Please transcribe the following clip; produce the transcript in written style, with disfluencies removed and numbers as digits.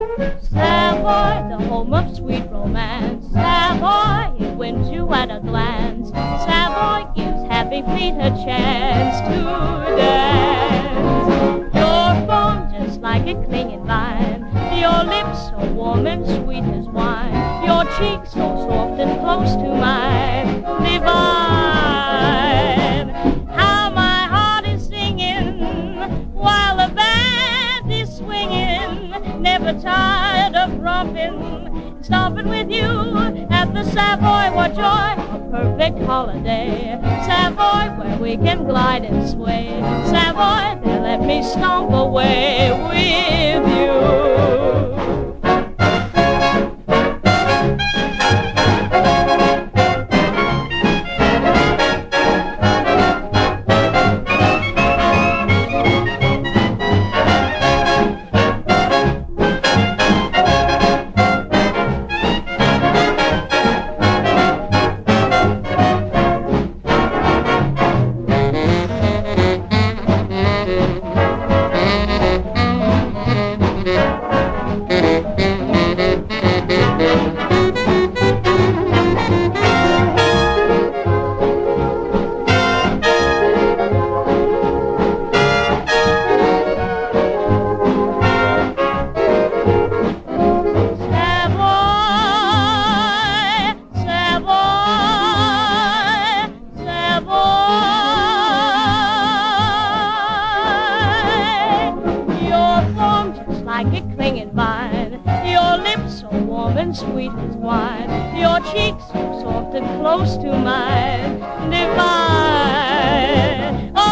Savoy, the home of sweet romance. Savoy, it wins you at a glance. Savoy gives happy feet a chance to dance. Your form just like a clinging vine. Your lips so warm and sweet as wine. Your cheeks so soft and close to mine. Divine. How my heart is singing while the band is swinging. Never tired of romping, stopping with you at the Savoy. What joy, a perfect holiday. Savoy, where we can glide and sway. Savoy, there let me stomp away with you. Like a clinging vine, your lips so warm and sweet as wine, your cheeks so soft and close to mine, divine. Oh,